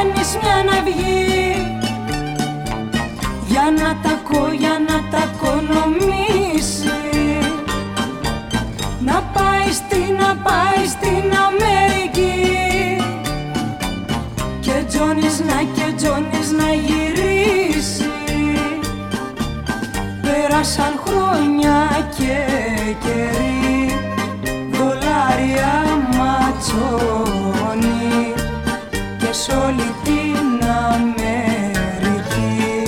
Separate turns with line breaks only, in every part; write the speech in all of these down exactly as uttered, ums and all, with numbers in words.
κάνεις μια ναυγή για να τα κο, για να τα κονομήσει, να πάει στην, να πάει στην Αμερική και Τζόνις να, και Τζόνις να γυρίσει. Πέρασαν χρόνια και καιροί, δολάρια ματσόνι και σ' όλη την Αμερική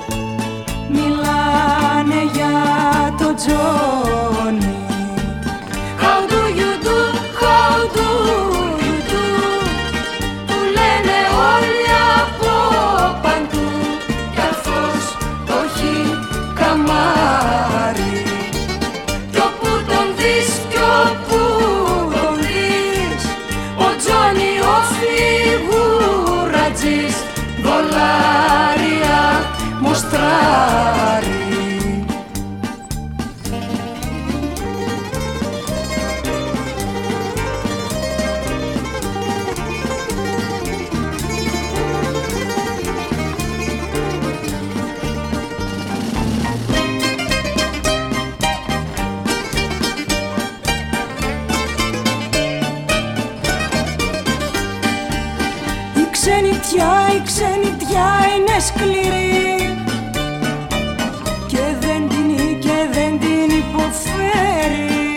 μιλάνε για το Τζόνι. How do you do, how do you do, του λένε όλοι από παντού κι αυτός το έχει καμάρι. Κι όπου τον δεις, κι όπου τον δεις, ο Τζόνι ο φιγουρατζής δολάρια μοστράρει. Η ξενιτιά, η ξενιτιά είναι σκληρή και δεν την, και δεν την υποφέρει.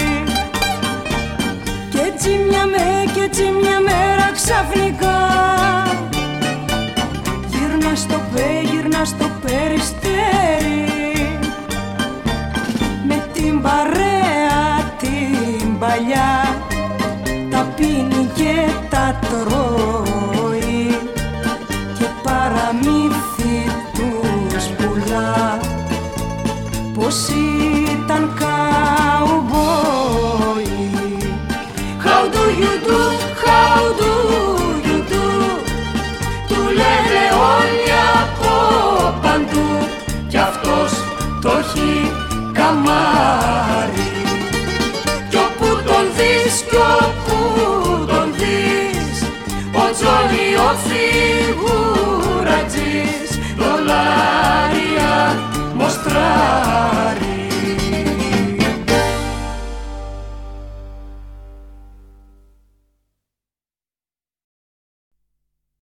Κι έτσι μια μέρα, κι έτσι μια μέρα ξαφνικά γύρνα στο πέ, γύρνα στο περιστέρι με την παρέα την παλιά, τα πίνει και τα τρώει και παραμύθι τους πουλά πως ήταν καουμπόι. How do you do, how do you do, του λένε όλοι από παντού κι αυτός το έχει καμάρι. Κι όπου τον δεις, κι όπου τον δεις, ο Τζόνι ο φιγουρατζής δολάρια μοστρά.